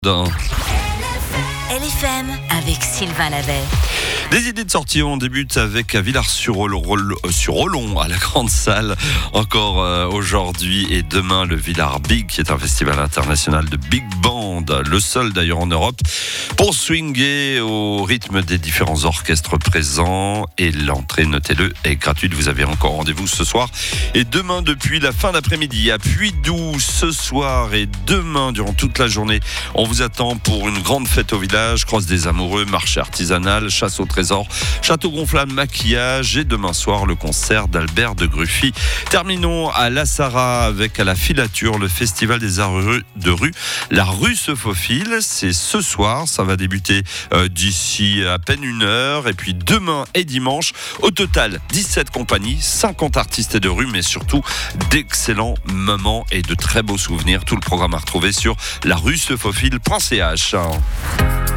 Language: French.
LFM avec Sylvain Lavet. Des idées de sortie, on débute avec Villars-sur-Olon à la Grande Salle. Encore aujourd'hui et demain, le Villars Big, qui est un festival international de big band, le seul d'ailleurs en Europe, pour swinger au rythme des différents orchestres présents. Et l'entrée, notez-le, est gratuite. Vous avez encore rendez-vous ce soir et demain depuis la fin d'après-midi à Puydoux. Ce soir et demain, durant toute la journée, on vous attend pour une grande fête au village, crosse des amoureux, marché artisanal, chasse au trésor, château gonflable, maquillage et demain soir le concert d'Albert de Gruffy. Terminons à La Sarraz avec à la filature le festival des arts de rue. La rue se faufile, c'est ce soir, ça va débuter d'ici à peine une heure et puis demain et dimanche. Au total 17 compagnies, 50 artistes de rue, mais surtout d'excellents moments et de très beaux souvenirs. Tout le programme à retrouver sur laruesefaufile.ch.